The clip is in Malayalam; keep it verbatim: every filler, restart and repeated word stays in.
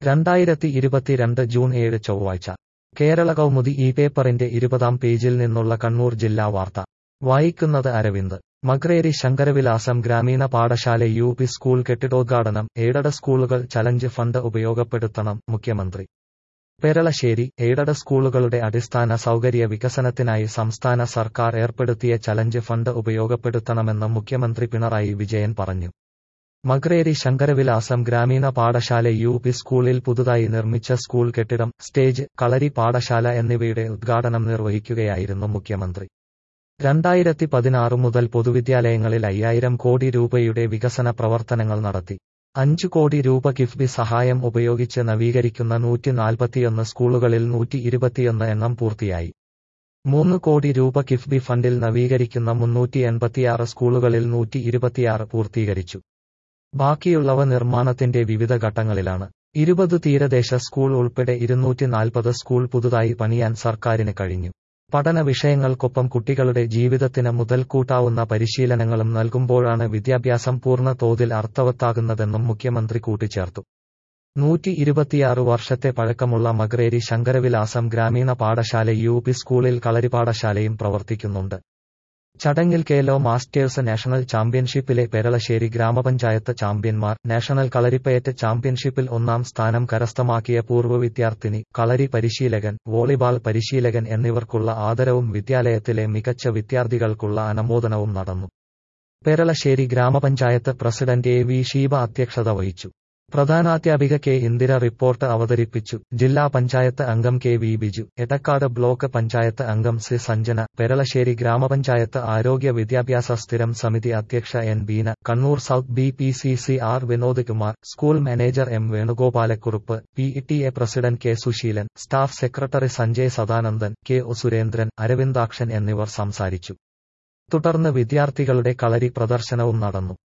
രണ്ടായിരത്തി ഇരുപത്തിരണ്ട് ജൂൺ ഏഴ് ചൊവ്വാഴ്ച കേരള കൗമുദി ഈ പേപ്പറിന്റെ ഇരുപതാം പേജിൽ നിന്നുള്ള കണ്ണൂർ ജില്ലാ വാർത്ത വായിക്കുന്നത് അരവിന്ദ്. മഗ്രേരി ശങ്കരവിലാസം ഗ്രാമീണ പാഠശാല യു പി സ്കൂൾ കെട്ടിടോദ്ഘാടനം. എയ്ഡഡ് സ്കൂളുകൾ ചലഞ്ച് ഫണ്ട് ഉപയോഗപ്പെടുത്തണം മുഖ്യമന്ത്രി. പെരളശ്ശേരി. എയ്ഡഡ് സ്കൂളുകളുടെ അടിസ്ഥാന സൗകര്യ വികസനത്തിനായി സംസ്ഥാന സർക്കാർ ഏർപ്പെടുത്തിയ ചലഞ്ച് ഫണ്ട് ഉപയോഗപ്പെടുത്തണമെന്ന് മുഖ്യമന്ത്രി പിണറായി വിജയൻ പറഞ്ഞു. മഗ്രേരി ശങ്കരവിലാസം ഗ്രാമീണ പാഠശാല യു പി സ്കൂളിൽ പുതുതായി നിർമ്മിച്ച സ്കൂൾ കെട്ടിടം, സ്റ്റേജ്, കളരി പാഠശാല എന്നിവയുടെ ഉദ്ഘാടനം നിർവഹിക്കുകയായിരുന്നു മുഖ്യമന്ത്രി. രണ്ടായിരത്തി പതിനാറ് മുതൽ പൊതുവിദ്യാലയങ്ങളിൽ അയ്യായിരം കോടി രൂപയുടെ വികസന പ്രവർത്തനങ്ങൾ നടത്തി. അഞ്ചു കോടി രൂപ കിഫ്ബി സഹായം ഉപയോഗിച്ച് നവീകരിക്കുന്ന നൂറ്റി നാൽപ്പത്തിയൊന്ന് സ്കൂളുകളിൽ നൂറ്റി ഇരുപത്തിയൊന്ന് എണ്ണം പൂർത്തിയായി. മൂന്ന് കോടി രൂപ കിഫ്ബി ഫണ്ടിൽ നവീകരിക്കുന്ന മുന്നൂറ്റി എൺപത്തിയാറ് സ്കൂളുകളിൽ നൂറ്റി ഇരുപത്തിയാറ് പൂർത്തീകരിച്ചു. ബാക്കിയുള്ളവ നിർമ്മാണത്തിന്റെ വിവിധ ഘട്ടങ്ങളിലാണ്. ഇരുപത് തീരദേശ സ്കൂൾ ഉൾപ്പെടെ ഇരുന്നൂറ്റി നാൽപ്പത് സ്കൂൾ പുതുതായി പണിയാൻ സർക്കാരിന് കഴിഞ്ഞു. പഠന വിഷയങ്ങൾക്കൊപ്പം കുട്ടികളുടെ ജീവിതത്തിന് മുതൽക്കൂട്ടാവുന്ന പരിശീലനങ്ങളും നൽകുമ്പോഴാണ് വിദ്യാഭ്യാസം പൂർണ്ണ തോതിൽ അർത്ഥവത്താകുന്നതെന്നും മുഖ്യമന്ത്രി കൂട്ടിച്ചേർത്തു. നൂറ്റി ഇരുപത്തിയാറ് വർഷത്തെ പഴക്കമുള്ള മഗ്രേരി ശങ്കരവിലാസം ഗ്രാമീണ പാഠശാല യു പി സ്കൂളിൽ കളരിപാഠശാലയും പ്രവർത്തിക്കുന്നുണ്ട്. ചടങ്ങിൽ കേലോ മാസ്റ്റേഴ്സ് നാഷണൽ ചാമ്പ്യൻഷിപ്പിലെ പെരളശ്ശേരി ഗ്രാമപഞ്ചായത്ത് ചാമ്പ്യന്മാർ, നാഷണൽ കളരിപ്പയറ്റ് ചാമ്പ്യൻഷിപ്പിൽ ഒന്നാം സ്ഥാനം കരസ്ഥമാക്കിയ പൂർവ്വ വിദ്യാർത്ഥിനി, കളരി പരിശീലകൻ, വോളിബാൾ പരിശീലകൻ എന്നിവർക്കുള്ള ആദരവും വിദ്യാലയത്തിലെ മികച്ച വിദ്യാർത്ഥികൾക്കുള്ള അനുമോദനവും നടന്നു. പെരളശ്ശേരി ഗ്രാമപഞ്ചായത്ത് പ്രസിഡന്റ് എ വി ഷീബ അധ്യക്ഷത വഹിച്ചു. പ്രധാനാധ്യാപിക കെ ഇന്ദിര റിപ്പോർട്ട് അവതരിപ്പിച്ചു. ജില്ലാ പഞ്ചായത്ത് അംഗം K V Biju, Edakkad block panchayat അംഗം സി സഞ്ജന, പെരളശ്ശേരി ഗ്രാമപഞ്ചായത്ത് ആരോഗ്യ വിദ്യാഭ്യാസ സ്ഥിരം സമിതി അധ്യക്ഷ N Beena, Kannur south B P C C R Vinod Kumar, school manager M Venugopalakurup, P T A president K Susheelan, staff secretary Sanjay Sadanandan, K O Surendran, Aravindakshan എന്നിവർ സംസാരിച്ചു. തുടർന്ന് വിദ്യാർത്ഥികളുടെ കളരി പ്രദർശനവും നടന്നു.